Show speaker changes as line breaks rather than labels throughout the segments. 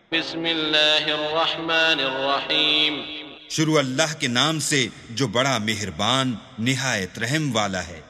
بسم اللہ الرحمن الرحیم
شروع اللہ کے نام سے جو بڑا مہربان نہایت رحم والا ہے۔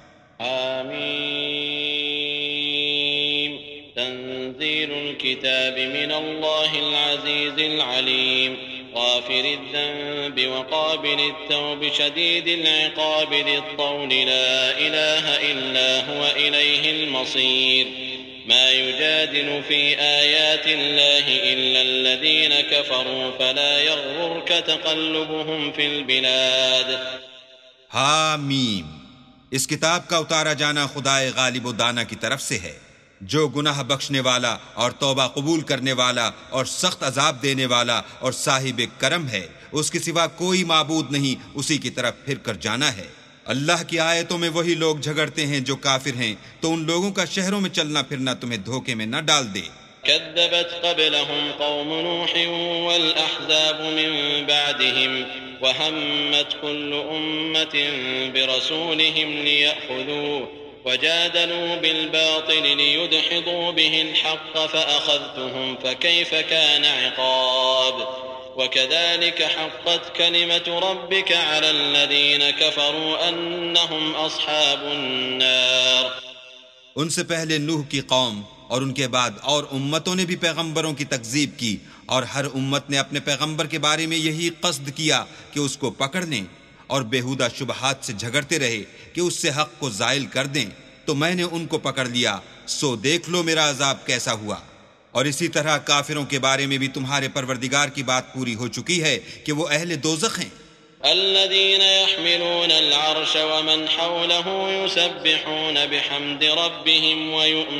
آمین۔ تنزیل الكتاب من اللہ العزیز العلیم غافر الذنب وقابل التوب شدید العقاب ذی الطول لا الہ الا هو الیہ المصیر ما يجادل في آيات الله إلا الذين كفروا فلا يغررك تقلبهم في البلاد۔
حامیم۔ اس کتاب کا اتارا جانا خدائے غالب و دانا کی طرف سے ہے، جو گناہ بخشنے والا اور توبہ قبول کرنے والا اور سخت عذاب دینے والا اور صاحب کرم ہے، اس کے سوا کوئی معبود نہیں، اسی کی طرف پھر کر جانا ہے۔ اللہ کی آیتوں میں وہی لوگ جھگڑتے ہیں جو کافر ہیں، تو ان لوگوں کا شہروں میں چلنا پھرنا تمہیں دھوکے میں نہ ڈال دے۔
كذبت قبلهم قوم نوح والأحزاب من بعدهم وهمت كل أمة برسولهم ليأخذوه وجادلوا بالباطل ليدحضوا به الحق فأخذتهم فكيف كان عقاب وكذلك حقت كلمة ربك على الذين كفروا أنهم أصحاب النار۔
ان سے پہلے نوح کی قوم اور ان کے بعد اور امتوں نے بھی پیغمبروں کی تکذیب کی، اور ہر امت نے اپنے پیغمبر کے بارے میں یہی قصد کیا کہ اس کو پکڑ لیں اور بیہودہ شبہات سے جھگڑتے رہے کہ اس سے حق کو زائل کر دیں، تو میں نے ان کو پکڑ لیا، سو دیکھ لو میرا عذاب کیسا ہوا۔ اور اسی طرح کافروں کے بارے میں بھی تمہارے پروردگار کی بات پوری ہو چکی ہے کہ وہ اہل دوزخ ہیں۔
الذين يحملون العرش ومن حوله يسبحون بحمد ربهم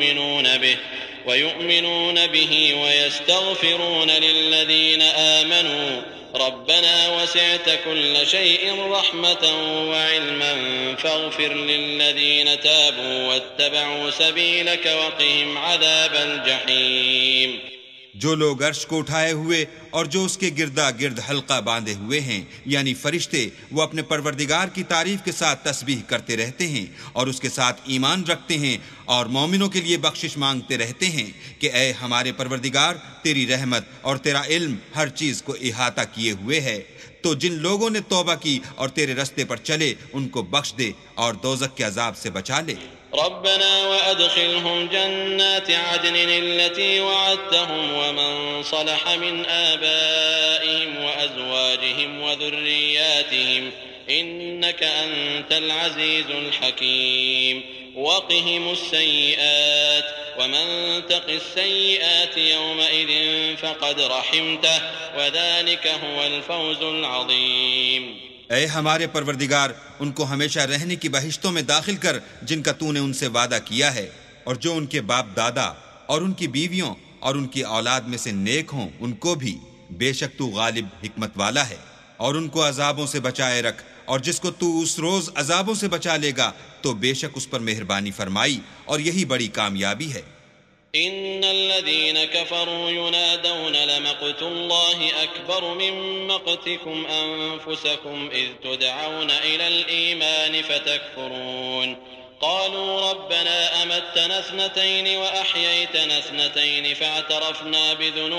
ويؤمنون به ويستغفرون للذين آمنوا ربنا وسعت كل شيء رحمة وعلما فاغفر للذين تابوا واتبعوا سبيلك وقهم عذاب الجحيم۔
جو لوگ عرش کو اٹھائے ہوئے اور جو اس کے گردا گرد حلقہ باندھے ہوئے ہیں یعنی فرشتے، وہ اپنے پروردگار کی تعریف کے ساتھ تسبیح کرتے رہتے ہیں اور اس کے ساتھ ایمان رکھتے ہیں اور مومنوں کے لیے بخشش مانگتے رہتے ہیں کہ اے ہمارے پروردگار، تیری رحمت اور تیرا علم ہر چیز کو احاطہ کیے ہوئے ہے، تو جن لوگوں نے توبہ کی اور تیرے رستے پر چلے ان کو بخش دے اور دوزخ کے عذاب سے بچا لے۔
ربنا وأدخلهم جنات عدن التي وعدتهم ومن صلح من آبائهم وأزواجهم وذرياتهم إنك أنت العزيز الحكيم وقهم السيئات ومن تق السيئات يومئذ فقد رحمته وذلك هو الفوز العظيم۔
اے ہمارے پروردگار، ان کو ہمیشہ رہنے کی بہشتوں میں داخل کر جن کا تو نے ان سے وعدہ کیا ہے، اور جو ان کے باپ دادا اور ان کی بیویوں اور ان کی اولاد میں سے نیک ہوں ان کو بھی، بے شک تو غالب حکمت والا ہے، اور ان کو عذابوں سے بچائے رکھ، اور جس کو تو اس روز عذابوں سے بچا لے گا تو بے شک اس پر مہربانی فرمائی، اور یہی بڑی کامیابی ہے۔
ان الذين كفروا ينادون لمقت الله اكبر من مقتكم انفسكم اذ تدعون الى الايمان فتكفرون قالوا ربنا امتنا اثنتين واحييتنا اثنتين فاعترفنا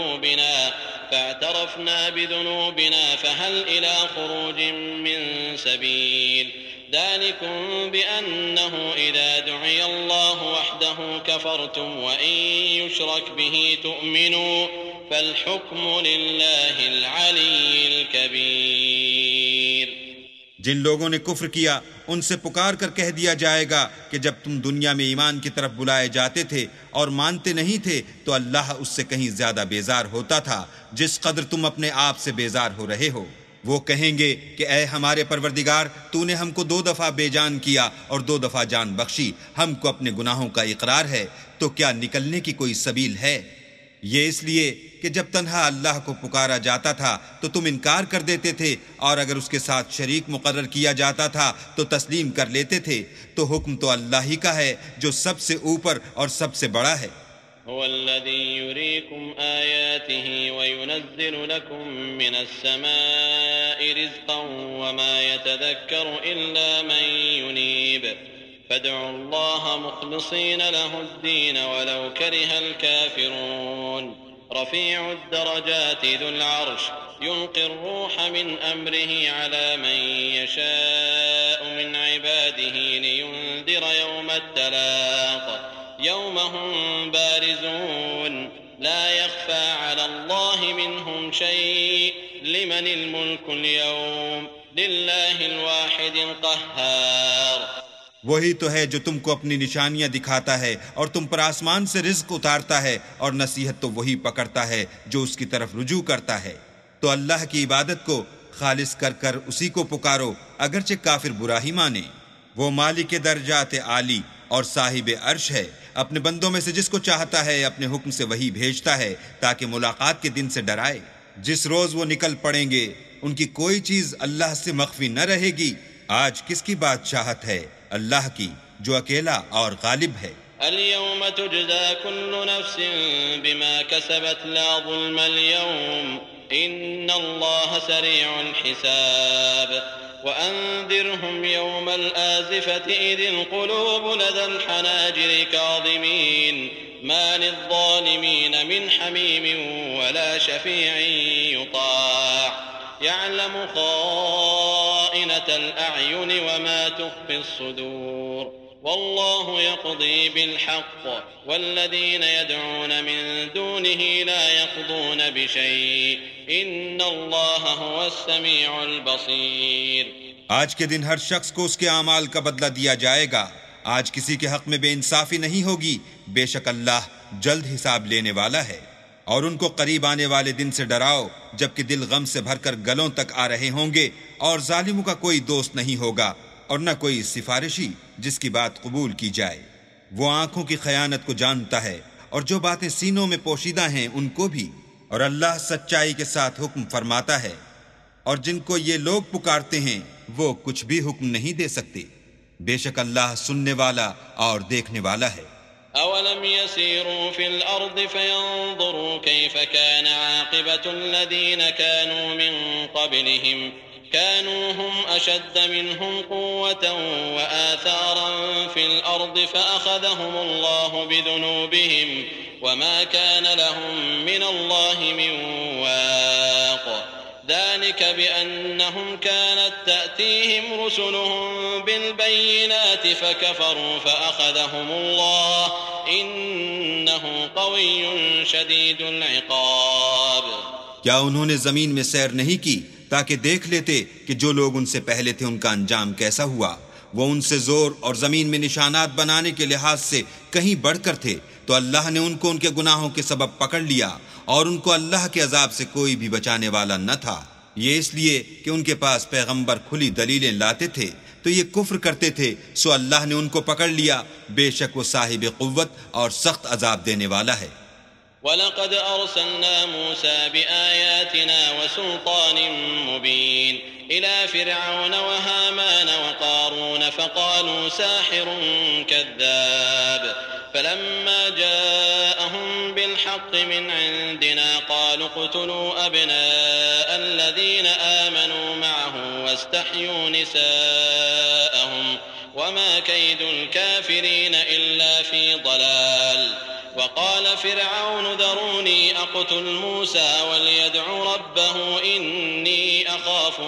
بذنوبنا فهل الى خروج من سبيل ذلكم بأنه إذا دعي الله وحده كفرتم وإن يشرك به تؤمنوا فالحكم لله العلي الكبير۔
جن لوگوں نے کفر کیا ان سے پکار کر کہہ دیا جائے گا کہ جب تم دنیا میں ایمان کی طرف بلائے جاتے تھے اور مانتے نہیں تھے تو اللہ اس سے کہیں زیادہ بیزار ہوتا تھا جس قدر تم اپنے آپ سے بیزار ہو رہے ہو۔ وہ کہیں گے کہ اے ہمارے پروردگار، تو نے ہم کو 2 دفعہ بے جان کیا اور 2 دفعہ جان بخشی، ہم کو اپنے گناہوں کا اقرار ہے، تو کیا نکلنے کی کوئی سبیل ہے؟ یہ اس لیے کہ جب تنہا اللہ کو پکارا جاتا تھا تو تم انکار کر دیتے تھے، اور اگر اس کے ساتھ شریک مقرر کیا جاتا تھا تو تسلیم کر لیتے تھے، تو حکم تو اللہ ہی کا ہے جو سب سے اوپر اور سب سے بڑا ہے۔
هو الذي يريكم آياته وينزل لكم من السماء رزقا وما يتذكر إلا من ينيب فادعوا الله مخلصين له الدين ولو كره الكافرون۔ رفيع الدرجات ذو العرش يلقي الروح من أمره على من يشاء من عباده لينذر يوم التلاق يوم هم بارزون لا يخفى على الله منهم شيء لمن الملك اليوم لله الواحد القهار.
وہی تو ہے جو تم کو اپنی نشانیاں دکھاتا ہے اور تم پر آسمان سے رزق اتارتا ہے، اور نصیحت تو وہی پکڑتا ہے جو اس کی طرف رجوع کرتا ہے. تو اللہ کی عبادت کو خالص کر کر اسی کو پکارو، اگرچہ کافر برا ہی مانے. وہ مالک درجات عالی اور صاحب عرش ہے، اپنے بندوں میں سے جس کو چاہتا ہے اپنے حکم سے وہی بھیجتا ہے تاکہ ملاقات کے دن سے ڈرائے. جس روز وہ نکل پڑیں گے ان کی کوئی چیز اللہ سے مخفی نہ رہے گی. آج کس کی بادشاہت ہے؟ اللہ کی، جو اکیلا اور غالب ہے.
اليوم تجزى كل نفس بما كسبت لا ظلم اليوم إن الله سريع الحساب. وأنذرهم يوم الآزفة إذ القلوب لدى الحناجر كاظمين ما للظالمين من حميم ولا شفيع يطاع يعلم خائنة الأعين وما تخفي الصدور والله يقضي بالحق والذين يدعون من دونه لا يقضون بشيء إن الله هو السميع البصير.
آج کے دن ہر شخص کو اس کے اعمال کا بدلہ دیا جائے گا. آج کسی کے حق میں بے انصافی نہیں ہوگی. بے شک اللہ جلد حساب لینے والا ہے. اور ان کو قریب آنے والے دن سے ڈراؤ جبکہ دل غم سے بھر کر گلوں تک آ رہے ہوں گے، اور ظالموں کا کوئی دوست نہیں ہوگا اور نہ کوئی سفارشی جس کی بات قبول کی جائے. وہ آنکھوں کی خیانت کو جانتا ہے اور جو باتیں سینوں میں پوشیدہ ہیں ان کو بھی. اور اللہ سچائی کے ساتھ حکم فرماتا ہے، اور جن کو یہ لوگ پکارتے ہیں وہ کچھ بھی حکم نہیں دے سکتے. بے شک اللہ سننے والا اور دیکھنے والا ہے.
أولم يسيروا في الأرض فينظروا كيف كان عاقبة الذين كانوا من قبلهم كانوا هم أشد منهم قوة وآثارا في الأرض فأخذهم الله بذنوبهم وما كان لهم من الله من واق ذلك بأنهم كانت تأتيهم رسلهم بالبينات فكفروا فأخذهم الله إنه قوي شديد العقاب.
کیا انہوں نے زمین میں سیر نہیں کی تاکہ دیکھ لیتے کہ جو لوگ ان سے پہلے تھے ان کا انجام کیسا ہوا؟ وہ ان سے زور اور زمین میں نشانات بنانے کے لحاظ سے کہیں بڑھ کر تھے، تو اللہ نے ان کو ان کے گناہوں کے سبب پکڑ لیا اور ان کو اللہ کے عذاب سے کوئی بھی بچانے والا نہ تھا. یہ اس لیے کہ ان کے پاس پیغمبر کھلی دلیلیں لاتے تھے تو یہ کفر کرتے تھے، سو اللہ نے ان کو پکڑ لیا. بے شک وہ صاحب قوت اور سخت عذاب دینے والا ہے.
وَلَقَدْ أَرْسَلْنَا مُوسَى بِآيَاتِنَا وَسُلْطَانٍ مُبِينٍ إِلَى فِرْعَوْنَ وَهَامَانَ وَقَارُونَ فَقَالُوا سَاحِرٌ كَذَّابٌ فَلَمَّا جَاءَهُم بِالْحَقِّ مِنْ عِندِنَا قَالُوا اقْتُلُوا أَبْنَاءَ الَّذِينَ آمَنُوا مَعَهُ وَاسْتَحْيُوا نِسَاءَهُمْ وَمَا كَيْدُ الْكَافِرِينَ إِلَّا فِي ضَلَالٍ. وقال فرعون ذروني أقتل موسى وليدع ربه إني أخاف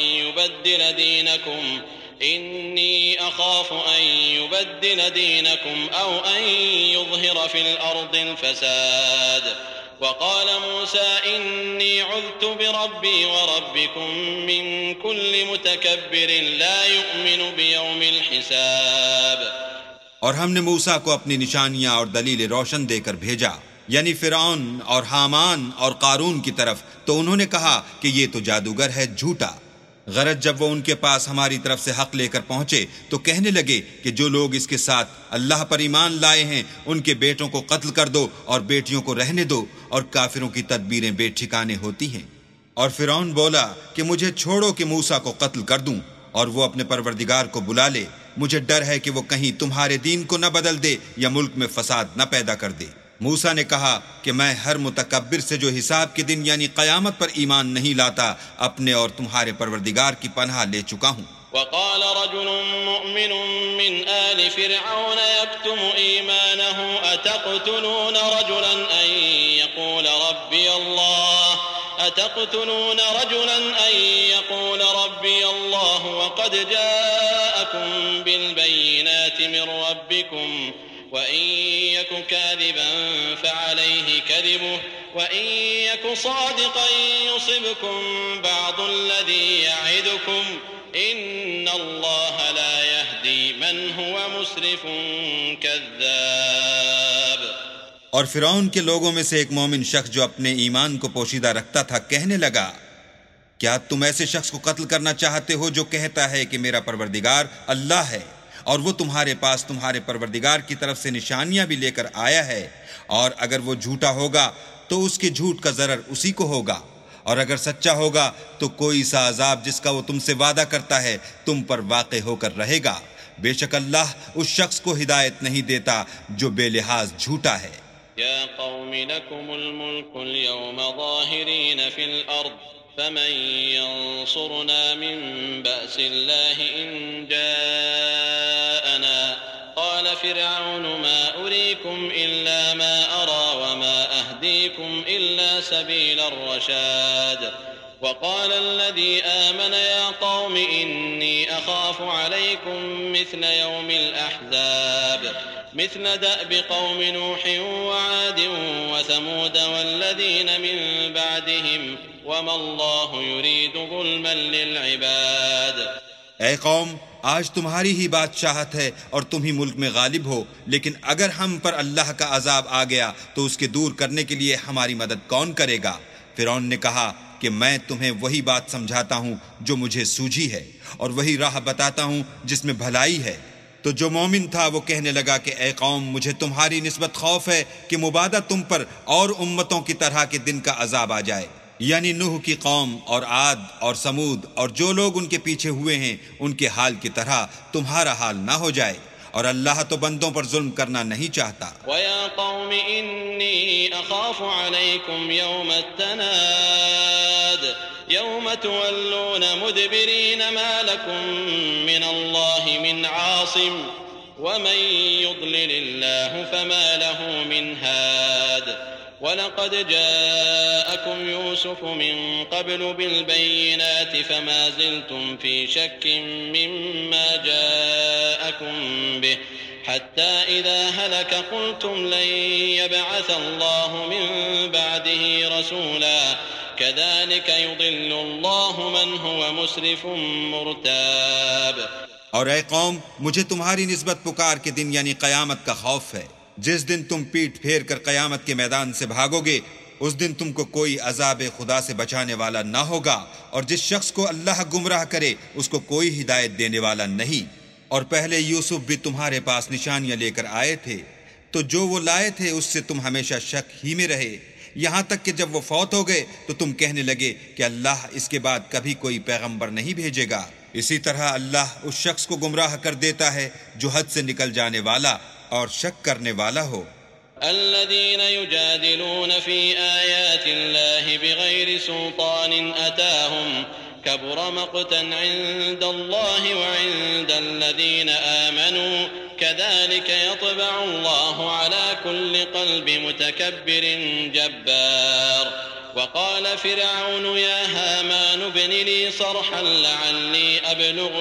أن يبدل دينكم أو أن يظهر في الأرض الفساد. وقال موسى إني عذت بربي وربكم من كل متكبر لا يؤمن بيوم الحساب.
اور ہم نے موسیٰ کو اپنی نشانیاں اور دلیل روشن دے کر بھیجا، یعنی فرعون اور حامان اور قارون کی طرف، تو انہوں نے کہا کہ یہ تو جادوگر ہے جھوٹا. غرض جب وہ ان کے پاس ہماری طرف سے حق لے کر پہنچے تو کہنے لگے کہ جو لوگ اس کے ساتھ اللہ پر ایمان لائے ہیں ان کے بیٹوں کو قتل کر دو اور بیٹیوں کو رہنے دو، اور کافروں کی تدبیریں بے ٹھکانے ہوتی ہیں. اور فرعون بولا کہ مجھے چھوڑو کہ موسیٰ کو قتل کر دوں اور وہ اپنے پروردگار کو بلا لے. مجھے ڈر ہے کہ وہ کہیں تمہارے دین کو نہ بدل دے یا ملک میں فساد نہ پیدا کر دے. موسیٰ نے کہا کہ میں ہر متکبر سے جو حساب کے دن یعنی قیامت پر ایمان نہیں لاتا اپنے اور تمہارے پروردگار کی پناہ لے چکا ہوں.
وقال رجل مؤمن من آل فرعون يكتم إيمانه أتقتلون رجلا أن يقول ربي الله أتقتلون رجلا أن يقول ربي الله وقد جاءكم بالبينات من ربكم وإن يك كاذبا فعليه كذبه وإن يك صادقا يصبكم بعض الذي يعدكم إن الله لا يهدي من هو مسرف كذاب۔
اور فرعون کے لوگوں میں سے ایک مومن شخص جو اپنے ایمان کو پوشیدہ رکھتا تھا کہنے لگا، کیا تم ایسے شخص کو قتل کرنا چاہتے ہو جو کہتا ہے کہ میرا پروردگار اللہ ہے اور وہ تمہارے پاس تمہارے پروردگار کی طرف سے نشانیاں بھی لے کر آیا ہے، اور اگر وہ جھوٹا ہوگا تو اس کے جھوٹ کا ضرر اسی کو ہوگا، اور اگر سچا ہوگا تو کوئی سا عذاب جس کا وہ تم سے وعدہ کرتا ہے تم پر واقع ہو کر رہے گا۔ بے شک اللہ اس شخص کو ہدایت نہیں دیتا جو بے لحاظ جھوٹا ہے۔
يا قوم لكم الملك اليوم ظاهرين في الأرض فمن ينصرنا من بأس الله إن جاءنا قال فرعون ما أريكم إلا ما أرى وما أهديكم إلا سبيل الرشاد وقال الذي آمن يا قوم إني أخاف عليكم مثل يوم الأحزاب مثل دأب قوم نوح وعاد وثمود والذين من بعدهم وما الله يريد ظلما للعباد۔
اے قوم، آج تمہاری ہی بادشاہت ہے اور تم ہی ملک میں غالب ہو، لیکن اگر ہم پر اللہ کا عذاب آ گیا تو اس کے دور کرنے کے لیے ہماری مدد کون کرے گا؟ فرعون نے کہا کہ میں تمہیں وہی بات سمجھاتا ہوں جو مجھے سوجھی ہے، اور وہی راہ بتاتا ہوں جس میں بھلائی ہے۔ تو جو مومن تھا وہ کہنے لگا کہ اے قوم، مجھے تمہاری نسبت خوف ہے کہ مبادہ تم پر اور امتوں کی طرح کے دن کا عذاب آ جائے، یعنی نوح کی قوم اور عاد اور سمود اور جو لوگ ان کے پیچھے ہوئے ہیں ان کے حال کی طرح تمہارا حال نہ ہو جائے، اور اللہ تو بندوں پر ظلم کرنا نہیں چاہتا۔
وَيَا قَوْمِ إِنِّي أَخَافُ عَلَيْكُمْ يَوْمَ التَّنَادِ يَوْمَ تُوَلُّونَ مُدْبِرِينَ مَا لَكُمْ مِنَ اللَّهِ مِنْ عَاصِمٍ وَمَنْ يُضْلِلِ اللَّهُ فَمَا لَهُ مِنْ هَادٍ وَلَقَدْ جَاءَكُمْ يُوسُفُ مِنْ قَبْلُ بِالْبَيِّنَاتِ فَمَا زِلْتُمْ فِي شَكٍّ مِّمَّا جَاءَكُمْ بِهِ حَتَّى إِذَا هَلَكَ قُلْتُمْ لَنْ يَبْعَثَ اللَّهُ مِنْ بَعْدِهِ رَسُولًا كَذَلِكَ يُضِلُّ اللَّهُ مَنْ هُوَ مُسْرِفٌ مُرْتَابٌ۔
اور اے قوم، مجھے تمہاری نسبت پکار کے دن یعنی قیامت کا خوف ہے۔ جس دن تم پیٹ پھیر کر قیامت کے میدان سے بھاگو گے اس دن تم کو کوئی عذاب خدا سے بچانے والا نہ ہوگا، اور جس شخص کو اللہ گمراہ کرے اس کو کوئی ہدایت دینے والا نہیں۔ اور پہلے یوسف بھی تمہارے پاس نشانیاں لے کر آئے تھے، تو جو وہ لائے تھے اس سے تم ہمیشہ شک ہی میں رہے، یہاں تک کہ جب وہ فوت ہو گئے تو تم کہنے لگے کہ اللہ اس کے بعد کبھی کوئی پیغمبر نہیں بھیجے گا۔ اسی طرح اللہ اس شخص کو گمراہ کر دیتا ہے جو حد سے نکل جانے والا اور شک کرنے والا ہو۔
الذين يجادلون في آيات الله بغير سلطان أتاهم كبر مقتا عند الله وعند الذين آمنوا كذلك يطبع الله على كل قلب متكبر جبار۔ وقال فرعون يا هامان ابن لي صرحا لعلي أبلغ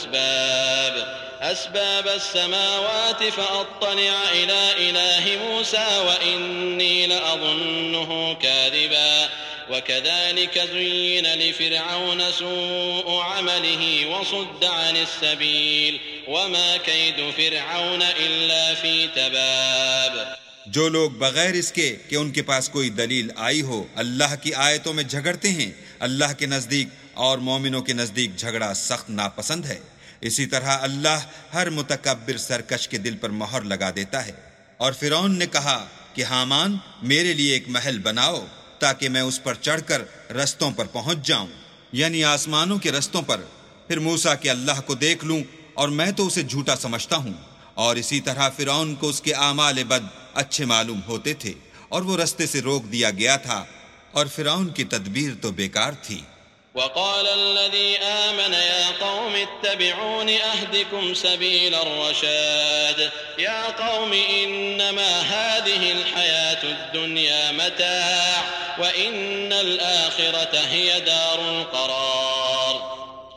أسباب السماوات فأطلع إلى إله موسى وإني لأظنه كاذبا وكذلك زين لفرعون سوء عمله وصد عن السبيل وما كيد فرعون إلا في تباب۔
جو لوگ بغیر اس کے کہ ان کے پاس کوئی دلیل آئی ہو اللہ کی آیتوں میں جھگڑتے ہیں، اللہ کے نزدیک اور مومنوں کے نزدیک جھگڑا سخت ناپسند ہے۔ اسی طرح اللہ ہر متکبر سرکش کے دل پر مہر لگا دیتا ہے۔ اور فرعون نے کہا کہ ہامان میرے لیے ایک محل بناؤ تاکہ میں اس پر چڑھ کر رستوں پر پہنچ جاؤں، یعنی آسمانوں کے رستوں پر، پھر موسیٰ کے اللہ کو دیکھ لوں، اور میں تو اسے جھوٹا سمجھتا ہوں۔ اور اسی طرح فرعون کو اس کے اعمال بد اچھے معلوم ہوتے تھے اور وہ رستے سے روک دیا گیا تھا، اور فرعون کی تدبیر تو بیکار تھی۔
وقال الذي آمن يا قوم اتبعون أهدكم سبيل الرشاد يا قوم إنما هذه الحياة الدنيا متاع وإن الآخرة هي دار القرار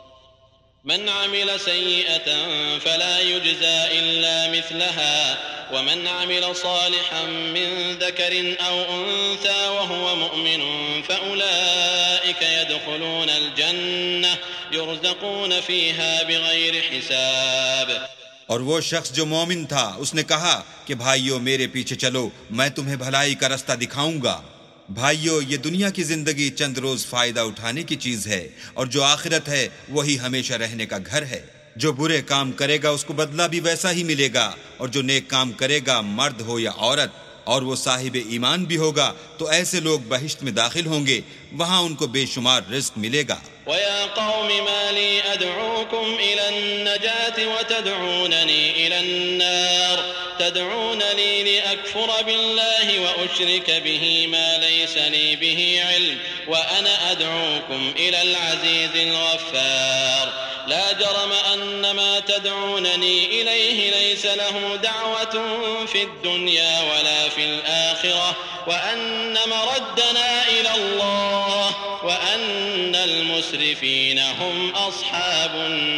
من عمل سيئة فلا يجزى إلا مثلها ومن عمل صالحا من ذكر أو أنثى وهو مؤمن فأولئك يدخلون الجنة يرزقون فيها بغير حساب.
اور وہ شخص جو مومن تھا اس نے کہا کہ بھائیو میرے پیچھے چلو، میں تمہیں بھلائی کا رستہ دکھاؤں گا. بھائیو یہ دنیا کی زندگی چند روز فائدہ اٹھانے کی چیز ہے، اور جو آخرت ہے وہی ہمیشہ رہنے کا گھر ہے. جو برے کام کرے گا اس کو بدلہ بھی ویسا ہی ملے گا، اور جو نیک کام کرے گا مرد ہو یا عورت اور وہ صاحب ایمان بھی ہوگا تو ایسے لوگ بہشت میں داخل ہوں گے، وہاں ان کو بے شمار رزق ملے گا.
وَيَا قَوْمِ مَا لِي أَدْعُوكُمْ إِلَى النَّجَاةِ وَتَدْعُونَنِي إِلَى النَّارِ تَدْعُونَنِي لِأَكْفُرَ بِاللَّهِ وَأُشْرِكَ بِهِ مَا لَيْسَ لِي بِهِ عِلْمٌ وَأَنَا أَدْعُوكُمْ إِلَى الْعَزِيزِ الْغَفَّارِ. لا جرم أن ما تدعونني إليه ليس له دعوة في الدنيا ولا في الآخرة وأن مردنا إلى الله وأن المسرفين هم أصحاب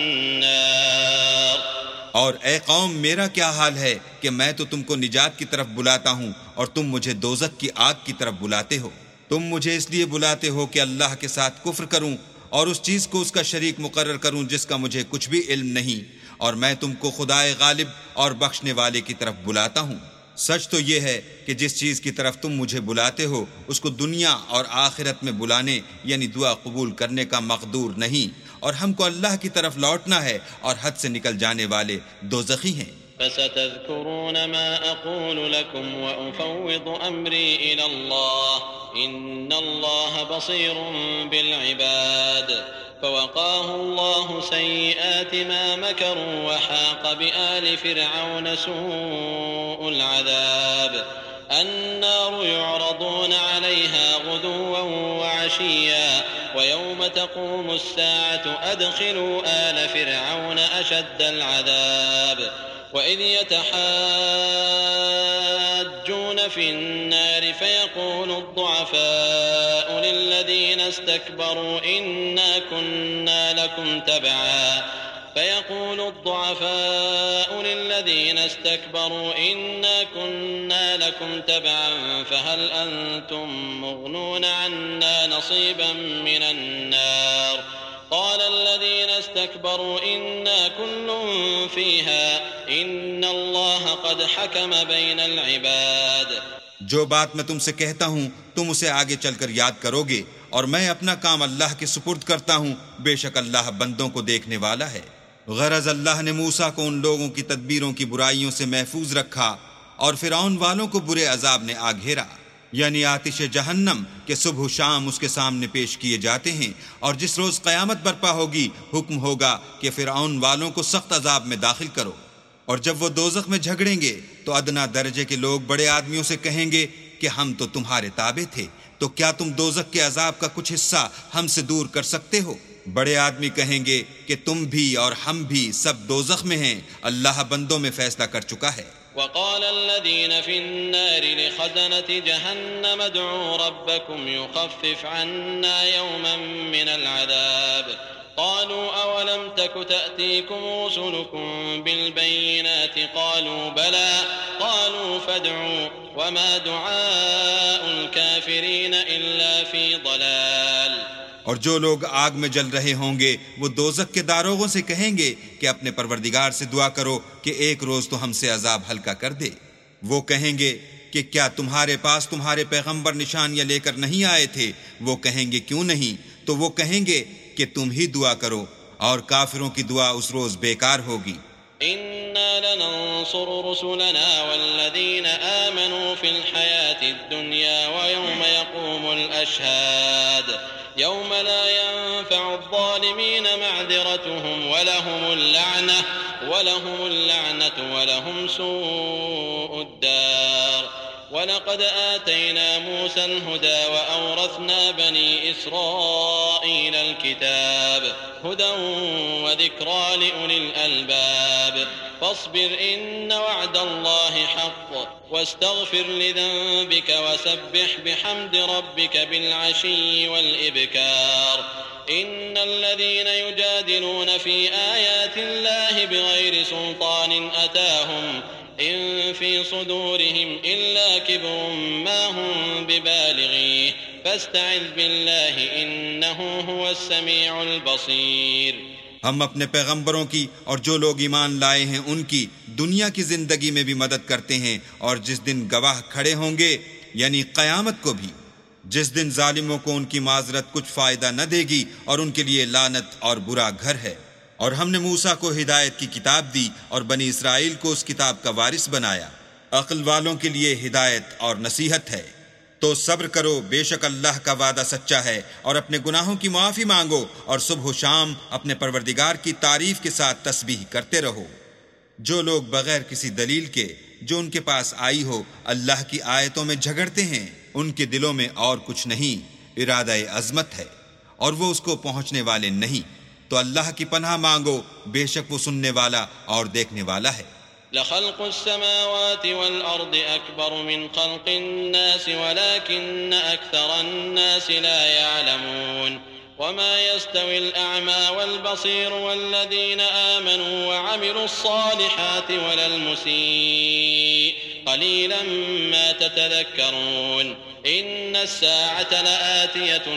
النار.
اور اے قوم میرا کیا حال ہے کہ میں تو تم کو نجات کی طرف بلاتا ہوں اور تم مجھے دوزخ کی آگ کی طرف بلاتے ہو. تم مجھے اس لیے بلاتے ہو کہ اللہ کے ساتھ کفر کروں اور اس چیز کو اس کا شریک مقرر کروں جس کا مجھے کچھ بھی علم نہیں، اور میں تم کو خدائے غالب اور بخشنے والے کی طرف بلاتا ہوں. سچ تو یہ ہے کہ جس چیز کی طرف تم مجھے بلاتے ہو اس کو دنیا اور آخرت میں بلانے یعنی دعا قبول کرنے کا مقدور نہیں، اور ہم کو اللہ کی طرف لوٹنا ہے اور حد سے نکل جانے والے دوزخی ہیں.
فستذكرون ما أقول لكم وأفوض أمري إلى الله إن الله بصير بالعباد. فوقاه الله سيئات ما مكروا وحاق بآل فرعون سوء العذاب. النار يعرضون عليها غدوا وعشيا ويوم تقوم الساعة أدخلوا آل فرعون أشد العذاب. وإذ يتحاجون في النار فيقول الضعفاء للذين استكبروا إنا كنا لكم تبعا فهل أنتم مغنون عنا نصيبا من النار قال الذين استكبروا إنا كل فيها إن الله قد حكم بين العباد.
جو بات میں تم سے کہتا ہوں تم اسے آگے چل کر یاد کرو گے، اور میں اپنا کام اللہ کے سپرد کرتا ہوں، بے شک اللہ بندوں کو دیکھنے والا ہے. غرض اللہ نے موسیٰ کو ان لوگوں کی تدبیروں کی برائیوں سے محفوظ رکھا اور فرعون والوں کو برے عذاب نے آ گھیرا، یعنی آتش جہنم کے صبح و شام اس کے سامنے پیش کیے جاتے ہیں، اور جس روز قیامت برپا ہوگی حکم ہوگا کہ فرعون والوں کو سخت عذاب میں داخل کرو. اور جب وہ دوزخ میں جھگڑیں گے تو ادنا درجے کے لوگ بڑے آدمیوں سے کہیں گے کہ ہم تو تمہارے تابع تھے، تو کیا تم دوزخ کے عذاب کا کچھ حصہ ہم سے دور کر سکتے ہو؟ بڑے آدمی کہیں گے کہ تم بھی اور ہم بھی سب دوزخ میں ہیں، اللہ بندوں میں فیصلہ کر چکا ہے.
وقال الذين في النار لخزنة جهنم ادعوا ربكم يخفف عنا يوما من العذاب قالوا أولم تك تأتيكم رسلكم بالبينات قالوا بلى قالوا فادعوا وما دعاء الكافرين إلا في ضلال.
اور جو لوگ آگ میں جل رہے ہوں گے وہ دوزخ کے داروغوں سے کہیں گے کہ اپنے پروردگار سے دعا کرو کہ ایک روز تو ہم سے عذاب ہلکا کر دے. وہ کہیں گے کہ کیا تمہارے پاس تمہارے پیغمبر نشانیاں لے کر نہیں آئے تھے؟ وہ کہیں گے کیوں نہیں؟ تو وہ کہیں گے کہ تم ہی دعا کرو، اور کافروں کی دعا اس روز بیکار ہوگی.
إنا لننصر رسلنا والذين آمنوا في الحياة الدنيا ويوم يقوم الأشهاد يوم لا ينفع الظالمين معذرتهم ولهم اللعنة ولهم سوء الدار. وَلَقَدْ آتَيْنَا مُوسَى الْهُدَى وَأَوْرَثْنَا بَنِي إِسْرَائِيلَ الْكِتَابَ هُدًى وَذِكْرَى لِأُولِي الْأَلْبَابِ فاصبر إن وعد الله حق واستغفر لذنبك وسبح بحمد ربك بالعشي والإبكار إن الذين يجادلون في آيات الله بغير سلطان أتاهم إن في صدورهم إلا كبر ما هم ببالغيه فاستعذ بالله إنه هو السميع البصير.
ہم اپنے پیغمبروں کی اور جو لوگ ایمان لائے ہیں ان کی دنیا کی زندگی میں بھی مدد کرتے ہیں، اور جس دن گواہ کھڑے ہوں گے یعنی قیامت کو بھی، جس دن ظالموں کو ان کی معذرت کچھ فائدہ نہ دے گی اور ان کے لیے لعنت اور برا گھر ہے. اور ہم نے موسیٰ کو ہدایت کی کتاب دی اور بنی اسرائیل کو اس کتاب کا وارث بنایا. عقل والوں کے لیے ہدایت اور نصیحت ہے. تو صبر کرو، بے شک اللہ کا وعدہ سچا ہے، اور اپنے گناہوں کی معافی مانگو اور صبح و شام اپنے پروردگار کی تعریف کے ساتھ تسبیح کرتے رہو. جو لوگ بغیر کسی دلیل کے جو ان کے پاس آئی ہو اللہ کی آیتوں میں جھگڑتے ہیں، ان کے دلوں میں اور کچھ نہیں، ارادہ عظمت ہے اور وہ اس کو پہنچنے والے نہیں. تو اللہ کی پناہ مانگو، بے شک وہ سننے والا اور دیکھنے والا ہے.
لخلق السماوات والأرض أكبر من خلق الناس ولكن أكثر الناس لا يعلمون وما يستوي الأعمى والبصير والذين آمنوا وعملوا الصالحات ولا المسيء قليلا ما تتذكرون إن الساعة لآتية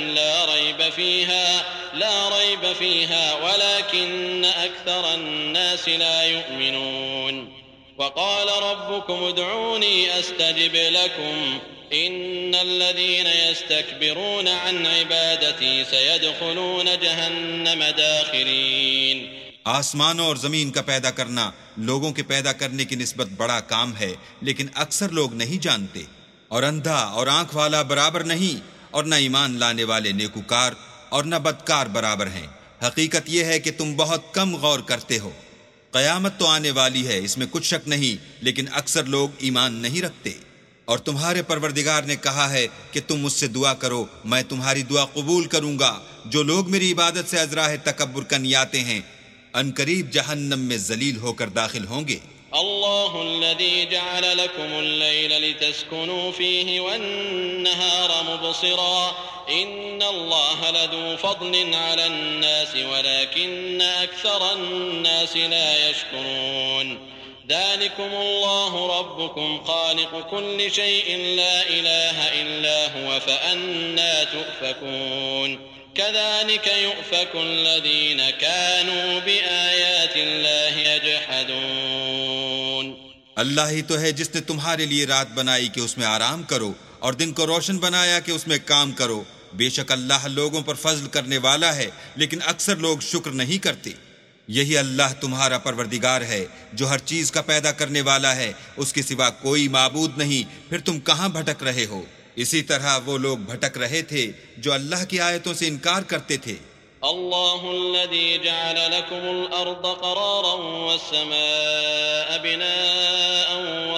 لا ريب فيها ولكن أكثر الناس لا يؤمنون وقال ربكم ادعوني أستجب لكم إن الذين يستكبرون عن عبادتي سيدخلون جهنم داخرين.
آسمانوں اور زمین کا پیدا کرنا لوگوں کے پیدا کرنے کی نسبت بڑا کام ہے، لیکن اکثر لوگ نہیں جانتے. اور اندھا اور آنکھ والا برابر نہیں، اور نہ ایمان لانے والے نیکوکار اور نہ بدکار برابر ہیں. حقیقت یہ ہے کہ تم بہت کم غور کرتے ہو. قیامت تو آنے والی ہے، اس میں کچھ شک نہیں، لیکن اکثر لوگ ایمان نہیں رکھتے. اور تمہارے پروردگار نے کہا ہے کہ تم مجھ سے دعا کرو، میں تمہاری دعا قبول کروں گا. جو لوگ میری عبادت سے ازراہ تکبر کنیاتے ہیں عنقریب جہنم میں ذلیل ہو کر داخل ہوں گے.
اللہ الذي جعل لكم الليل لتسكنوا فيه والنهار مبصرا ان الله لذو فضل على الناس ولكن اكثر الناس لا يشكرون. ذلكم الله ربكم خالق كل شيء لا اله الا هو فأنى تؤفكون. كذلك يؤفك الذين كانوا بآيات الله يجحدون.
اللہ ہی تو ہے جس نے تمہارے لیے رات بنائی کہ اس میں آرام کرو اور دن کو روشن بنایا کہ اس میں کام کرو. بے شک اللہ لوگوں پر فضل کرنے والا ہے، لیکن اکثر لوگ شکر نہیں کرتے. یہی اللہ تمہارا پروردگار ہے جو ہر چیز کا پیدا کرنے والا ہے، اس کے سوا کوئی معبود نہیں. پھر تم کہاں بھٹک رہے ہو؟ اسی طرح وہ لوگ بھٹک رہے تھے جو اللہ کی آیتوں سے انکار کرتے تھے.
اللہ الذي جعل لكم الأرض قرارا والسماء بناء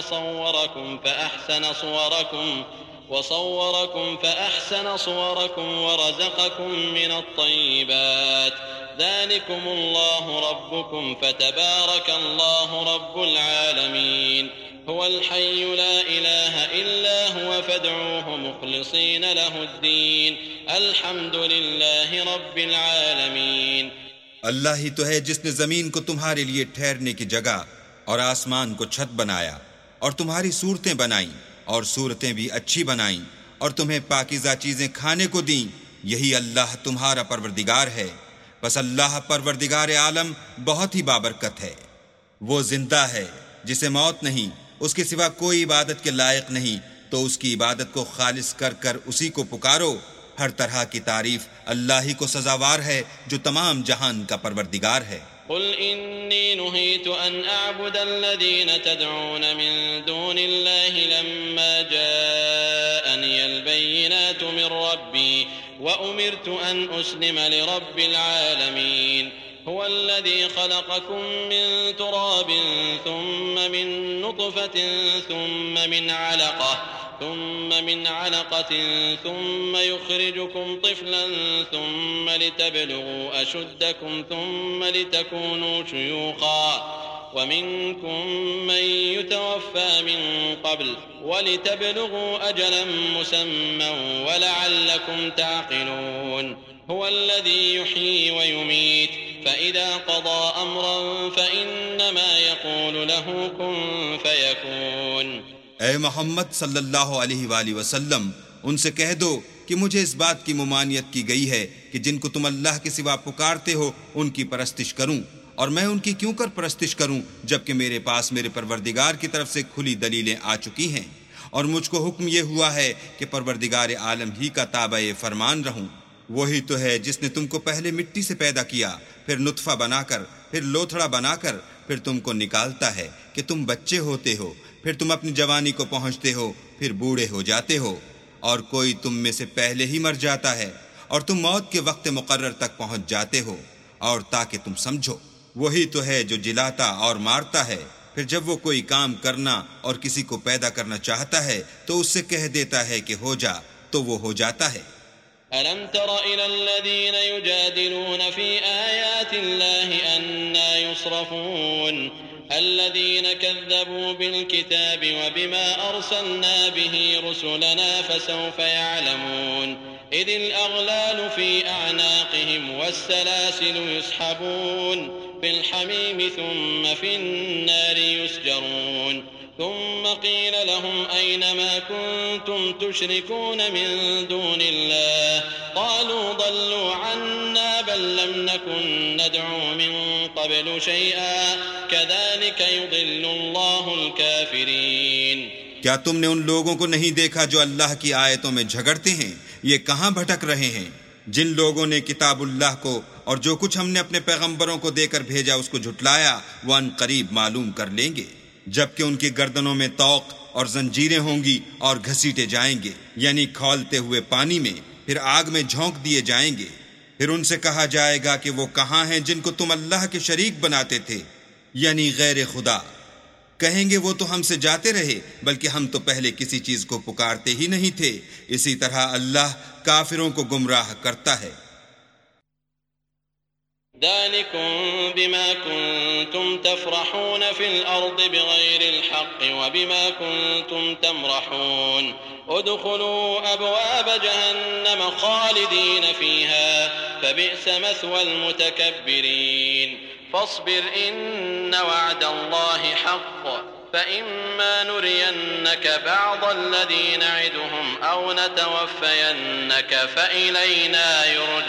وصوركم فأحسن صوركم ورزقكم من الطيبات. ذلكم الله ربكم فتبارك الله رب العالمين. هو الحي لا إله إلا هو فادعوه مخلصين له الدين الحمد لله رب العالمين.
اللہ ہی تو ہے جس نے زمین کو تمہارے لیے ٹھہرنے کی جگہ اور آسمان کو چھت بنایا اور تمہاری صورتیں بنائیں اور صورتیں بھی اچھی بنائیں اور تمہیں پاکیزہ چیزیں کھانے کو دیں. یہی اللہ تمہارا پروردگار ہے. بس اللہ پروردگار عالم بہت ہی بابرکت ہے. وہ زندہ ہے جسے موت نہیں، اس کے سوا کوئی عبادت کے لائق نہیں، تو اس کی عبادت کو خالص کر کر اسی کو پکارو. ہر طرح کی تعریف اللہ ہی کو سزاوار ہے جو تمام جہان کا پروردگار ہے.
قل إني نهيت أن أعبد الذين تدعون من دون الله لما جاءني البينات من ربي وأمرت أن أسلم لرب العالمين. هو الذي خلقكم من تراب ثم من نطفة ثم من علقة ثم من علقة ثم يخرجكم طفلا ثم لتبلغوا أشدكم ثم لتكونوا شيوخا ومنكم من يتوفى من قبل ولتبلغوا أجلا مسمى ولعلكم تعقلون هو الذي يحيي ويميت فإذا قضى أمرا فإنما يقول له كن فيكون.
اے محمد صلی اللہ علیہ وآلہ وسلم، ان سے کہہ دو کہ مجھے اس بات کی ممانعت کی گئی ہے کہ جن کو تم اللہ کے سوا پکارتے ہو ان کی پرستش کروں، اور میں ان کی کیوں کر پرستش کروں جبکہ میرے پاس میرے پروردگار کی طرف سے کھلی دلیلیں آ چکی ہیں، اور مجھ کو حکم یہ ہوا ہے کہ پروردگار عالم ہی کا تابع فرمان رہوں. وہی تو ہے جس نے تم کو پہلے مٹی سے پیدا کیا، پھر نطفہ بنا کر، پھر لوتھڑا بنا کر، پھر تم کو نکالتا ہے کہ تم بچے ہوتے ہو، پھر تم اپنی جوانی کو پہنچتے ہو، پھر بوڑھے ہو جاتے ہو، اور کوئی تم میں سے پہلے ہی مر جاتا ہے اور تم موت کے وقت مقرر تک پہنچ جاتے ہو، اور تاکہ تم سمجھو. وہی تو ہے جو جلاتا اور مارتا ہے، پھر جب وہ کوئی کام کرنا اور کسی کو پیدا کرنا چاہتا ہے تو اس سے کہہ دیتا ہے کہ ہو جا، تو وہ ہو جاتا ہے.
ألم تر إلى الذين يجادلون في آيات الله أنى يصرفون الذين كذبوا بالكتاب وبما أرسلنا به رسلنا فسوف يعلمون إذ الأغلال في أعناقهم والسلاسل يسحبون في الحميم ثم في النار يسجرون ثم قيل لهم أين ما كنتم تشركون من دون الله قالوا ضلوا عنا بل لم نكن ندعو من قبل شيئا كذلك يضل الله الكافرين.
کیا تم نے ان لوگوں کو نہیں دیکھا جو اللہ کی آیتوں میں جھگڑتے ہیں؟ یہ کہاں بھٹک رہے ہیں؟ جن لوگوں نے کتاب اللہ کو اور جو کچھ ہم نے اپنے پیغمبروں کو دے کر بھیجا اس کو جھٹلایا، وہ ان قریب معلوم کر لیں گے، جبکہ ان کی گردنوں میں طوق اور زنجیریں ہوں گی اور گھسیٹے جائیں گے، یعنی کھولتے ہوئے پانی میں، پھر آگ میں جھونک دیے جائیں گے. پھر ان سے کہا جائے گا کہ وہ کہاں ہیں جن کو تم اللہ کے شریک بناتے تھے، یعنی غیر خدا. کہیں گے وہ تو ہم سے جاتے رہے، بلکہ ہم تو پہلے کسی چیز کو پکارتے ہی نہیں تھے. اسی طرح اللہ کافروں کو گمراہ کرتا ہے.
ذلكم بما كنتم تفرحون في الأرض بغير الحق وبما كنتم تمرحون ادخلوا أبواب جهنم خالدين فيها فبئس مثوى المتكبرين فاصبر إن وعد الله حق فإما نرينك بعض الذي نعدهم أو نتوفينك فإلينا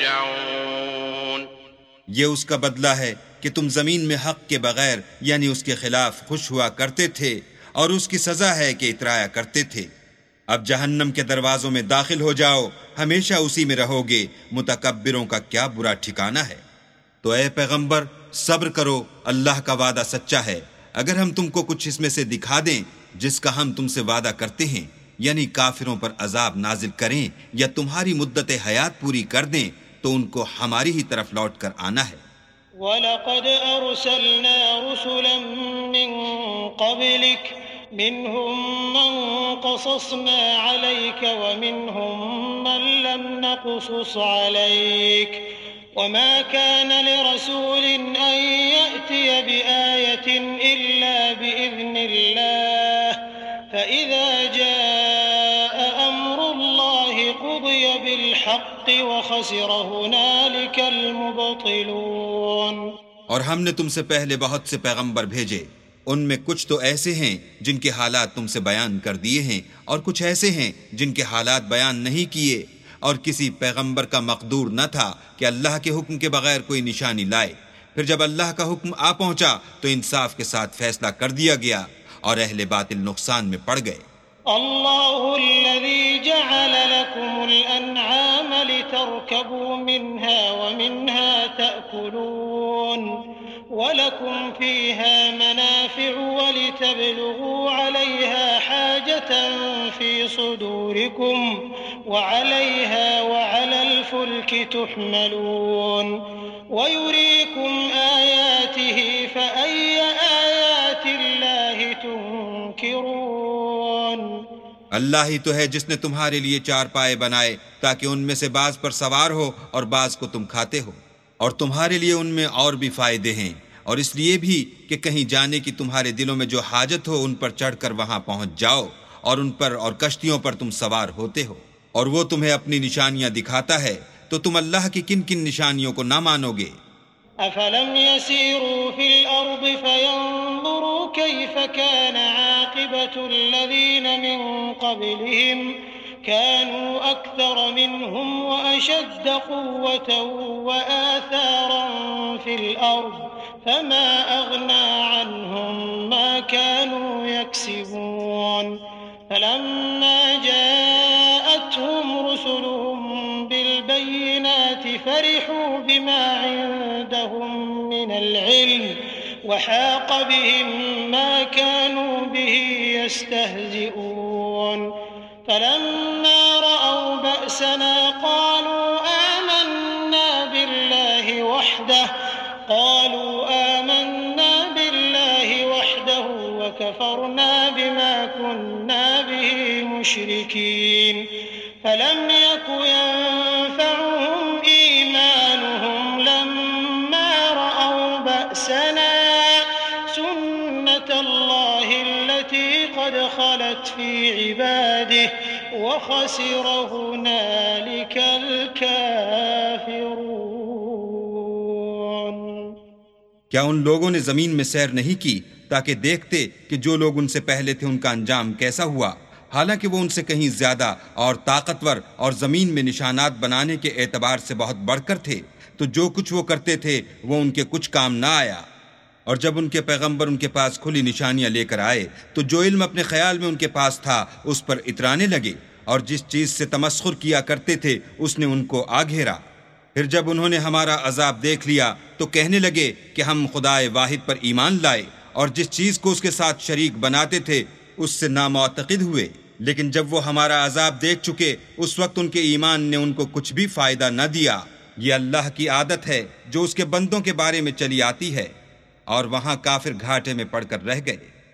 يرجعون.
یہ اس کا بدلہ ہے کہ تم زمین میں حق کے بغیر یعنی اس کے خلاف خوش ہوا کرتے تھے، اور اس کی سزا ہے کہ اترایا کرتے تھے. اب جہنم کے دروازوں میں داخل ہو جاؤ، ہمیشہ اسی میں رہو گے. متکبروں کا کیا برا ٹھکانہ ہے. تو اے پیغمبر صبر کرو، اللہ کا وعدہ سچا ہے. اگر ہم تم کو کچھ اس میں سے دکھا دیں جس کا ہم تم سے وعدہ کرتے ہیں، یعنی کافروں پر عذاب نازل کریں یا تمہاری مدت حیات پوری کر دیں، تو ان کو ہماری ہی طرف لوٹ کر آنا ہے.
وَلَقَدْ أَرْسَلْنَا رُسُلًا مِّن قَبْلِكَ مِنْهُمْ مَنْ قَصَصْنَا عَلَيْكَ وَمِنْهُمْ مَنْ لَمْ نَقْصُصْ عَلَيْكَ وَمَا كَانَ لِرَسُولٍ أَنْ يَأْتِيَ بِآيَةٍ إِلَّا بِإِذْنِ اللَّهِ فَإِذَا جَاءَ أَمْرُ اللَّهِ قُضِيَ بِالْحَقِّ وَخَسِرَ هُنَالِكَ الْمُبْطِلُونَ.
اور ہم نے تم سے پہلے بہت سے پیغمبر بھیجے، ان میں کچھ تو ایسے ہیں جن کے حالات تم سے بیان کر دیے ہیں، اور کچھ ایسے ہیں جن کے حالات بیان نہیں کیے. اور کسی پیغمبر کا مقدور نہ تھا کہ اللہ کے حکم کے بغیر کوئی نشانی لائے. پھر جب اللہ کا حکم آ پہنچا تو انصاف کے ساتھ فیصلہ کر دیا گیا، اور اہل باطل نقصان میں پڑ گئے.
اللہ الذي جعل لكم الأنعام لتركبوا منها ومنها تأكلون ولكم فيها منافع ولتبلغوا عليها حاجة في صدوركم وعليها وعلى الفلك تحملون ويريكم آياته فأي آيات الله تنكرون.
اللہ ہی تو ہے جس نے تمہارے لیے 4 پائے بنائے تاکہ ان میں سے بعض پر سوار ہو اور بعض کو تم کھاتے ہو، اور تمہارے لیے ان میں اور بھی فائدے ہیں، اور اس لیے بھی کہ کہیں جانے کی تمہارے دلوں میں جو حاجت ہو ان پر چڑھ کر وہاں پہنچ جاؤ، اور ان پر اور کشتیوں پر تم سوار ہوتے ہو، اور وہ تمہیں اپنی نشانیاں دکھاتا ہے، تو تم اللہ کی کن کن نشانیوں کو نہ مانو گے؟
أفلم يسيروا في الأرض فينظروا كيف كان عاقبة الذين من قبلهم كانوا أكثر منهم وأشد قوة وآثارا في الأرض فما أغنى عنهم ما كانوا يكسبون فلما جاءتهم رسلهم بالبينات فرحوا بما عندهم من العلم وحاق بهم ما كانوا به يستهزئون فلما رأوا بأسنا قالوا آمنا بالله وحده وكفرنا بما كنا به مشركين فلم يك ينفعهم إيمانهم لما رأوا بأسنا سنة الله التي قد خلت في عباده وخسر هنالك الكافرون۔
کیا ان لوگوں نے زمین میں سیر نہیں کی تاکہ دیکھتے کہ جو لوگ ان سے پہلے تھے ان کا انجام کیسا ہوا، حالانکہ وہ ان سے کہیں زیادہ اور طاقتور اور زمین میں نشانات بنانے کے اعتبار سے بہت بڑھ کر تھے، تو جو کچھ وہ کرتے تھے وہ ان کے کچھ کام نہ آیا۔ اور جب ان کے پیغمبر ان کے پاس کھلی نشانیاں لے کر آئے تو جو علم اپنے خیال میں ان کے پاس تھا اس پر اترانے لگے، اور جس چیز سے تمسخر کیا کرتے تھے اس نے ان کو آ گھیرا۔ پھر جب انہوں نے ہمارا عذاب دیکھ لیا تو کہنے لگے کہ ہم خدائے واحد پر ایمان لائے، اور جس چیز کو اس کے ساتھ شریک بناتے تھے اس سے نامعتقد ہوئے، لیکن جب وہ ہمارا عذاب دیکھ چکے اس وقت ان کے ایمان نے ان کو کچھ بھی فائدہ نہ دیا۔ یہ اللہ کی عادت ہے جو اس کے بندوں کے بارے میں چلی آتی ہے، اور وہاں کافر گھاٹے میں پڑ کر رہ گئے۔